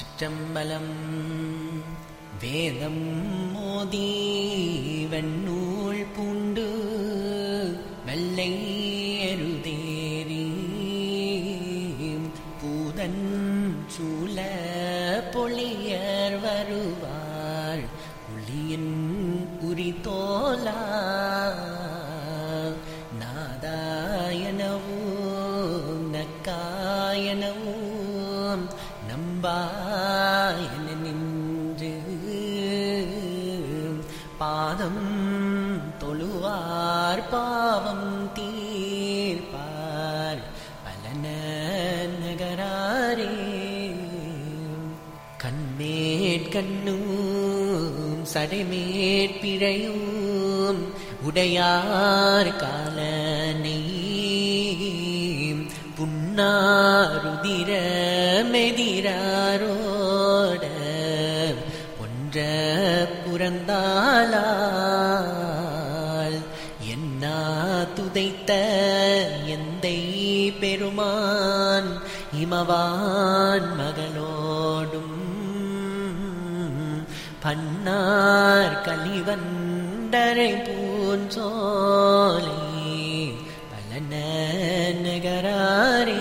திருச்சிற்றம்பலம். வேதம் மோதி வெண்ணூல் பூண்டு வெள்ளை எருதேரி பூதன் சூல பொழியர் வருவார் புலியின் உரித்தோலா நாதாயனவும் நக்காயனவும் நம்பாயன நின்று பாதம் தொழுவார் பாவம் தீர்ப்பார் பலன நகராரே. கண்மேற்கண்ணும் சடைமேற்பிழையும் உடையார் காலனை புன்னாருதிர மெதிராரோட ஒன்ற புறந்தாளால் என்னா துதைத்த எந்தை பெருமான் இமவான் மகளோடும் பன்னார் கலிவண்டரை பூஞ்சோலை பலன நகராரே.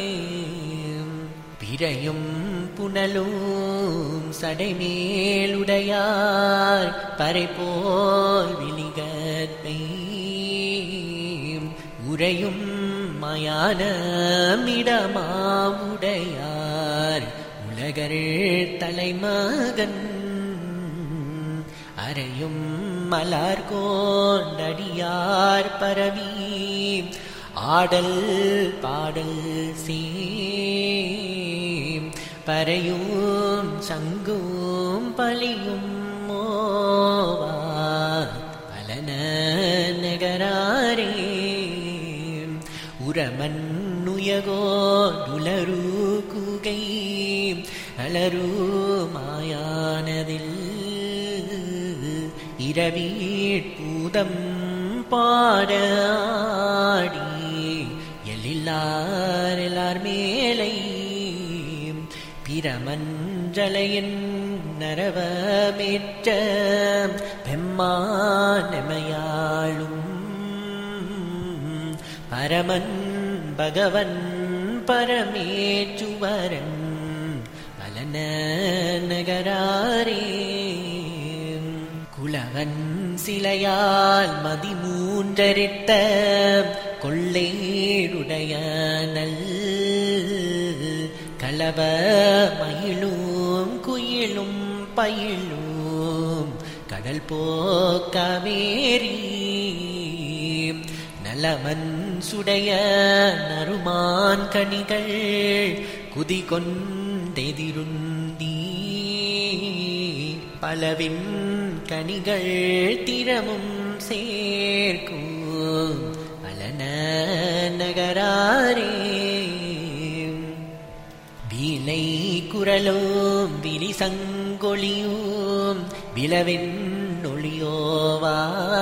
பிறையும் புனலும் சடைமேலுடையார் பறைபோல் விழிகற்பை உறையும் மயானமிடமாவுடையார் உலகர் தலைமகன் அறையும் மலர் கோண்டடியார் பரவி ஆடல் பாடல் சீம் பறையும் சங்கும் பலியும் மோவா பலன நகராரே. உரமன் நுயகோ நுலரு குகை அலரு மாயானதில் இரவீட் பூதம் பாடாடி எழிலார் எல்லார் மேலை பிரமஞ்சலையின் நரவமேற்ற பெம்மானமையாளும் பரமன் பகவன் பரமேச்சுவரன் பலன நகராரே. குலவன் சிலையால் மதிமூன்றரித்த கொள்ளேருடைய நல் கலவ மயிலும் குயிலும் பயிலும் கடல் போக்கவேரி நலவன் சுடைய நறுமான் கனிகள் குதி கொண்டெதிருந்தி பலவின் கனிகள் திறமும் சேர்க்கும் பலன நகராரே. வீலை குரலும் விழி சங்கொழியும் விளவின் ஒளியோவா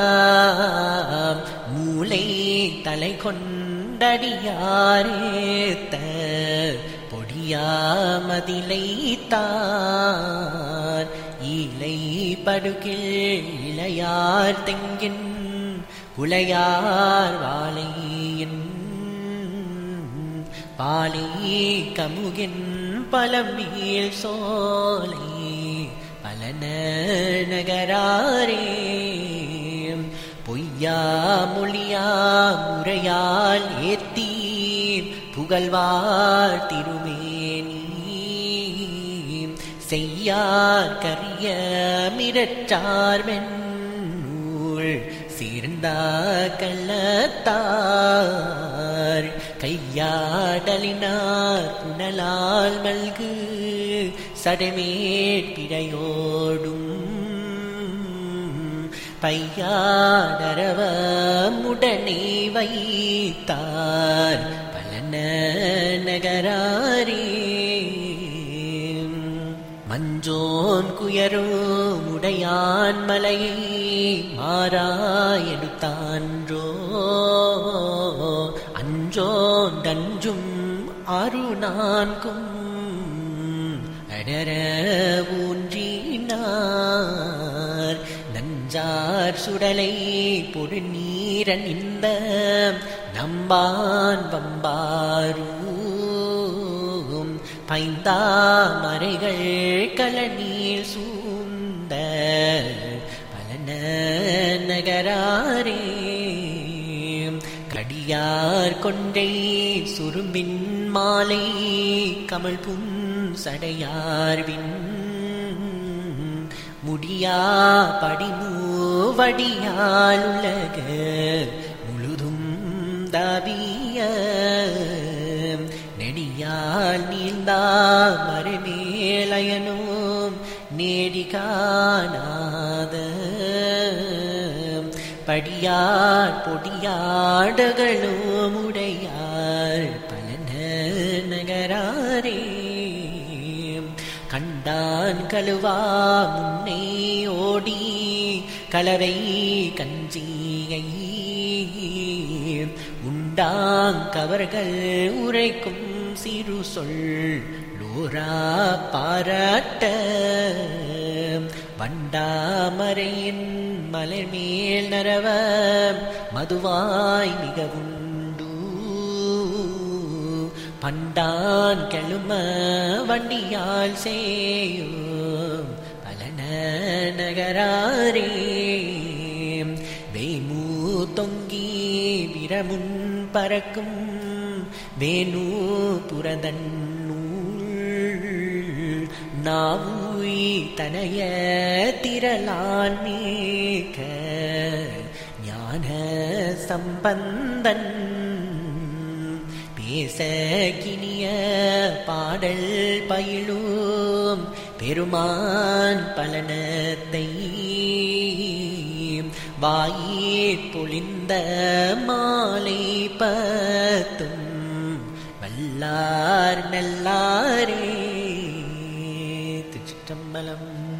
மூளை தலை கொண்டடியாரேத்த பொடியாமதிலை தார் ஈலை படுகில் இளையார் தெங்கின் குளையார் வாழையின் பாலை கமுகின் பழமீள் சோலை பலன நகராரே. பொய்யா மொழியா முறையால் ஏத்தி புகழ்வார் திருமேனி செய்யார் கரிய மிரற்றார் வெண்ணூல் சீர்ந்த கள்ளத்தார் கையாடலினார் புனலால் மல்கு சடைமேற்பிடையோடும் பையாடரவ முடனே வைத்தார் பலன நகராரே. மஞ்சோன் குயரும் உடையான் மலையை மாறாயெடுத்தான்றோ அஞ்சோன் தஞ்சும் அருநான்கும் அடர ஊன்றினார் நஞ்சார் சுடலை பொடு நீரன் இந்த நம்பான் வம்பாரும் பைந்தாமரைகள் கலநீர் சூழ்ந்த பலன நகராரே கடியார் கொண்டை சுரும்பின் மாலை கமல் புன் சடையார்வின் முடியா படிமூவடியால் உலக முழுதும் தாவிய நெடியால் நீந்தா மறுமேலயனும் நேடி காணாத படியார் பொடியாடகளும் உடையார் பலன நகராரே கண்டான் கழுவா முன்னே ஓடி கலவை கஞ்சியை உண்டாங்கவர்கள் உரைக்கும் சிறு சொல் லோரா பாராட்ட வண்டாமரையின் மலர் மேல் நரவ மதுவாய் மிக உண்டு பண்டான் கெழும வண்டியால் சேயும் பலன நகராரே வேமூ தொங்கி விரமுன் பறக்கும் வேணு புரதன்னூள் நாவூய் தனைய திரளான் நீக்க ஞான சம்பந்தன் பேசகினிய பாடல் பயிலும் பெருமான் பலனத்தை வாயிற் பொழிந்த மாலை பத்தும் வல்லார் நல்லாரே. திருச்சிற்றம்பலம்.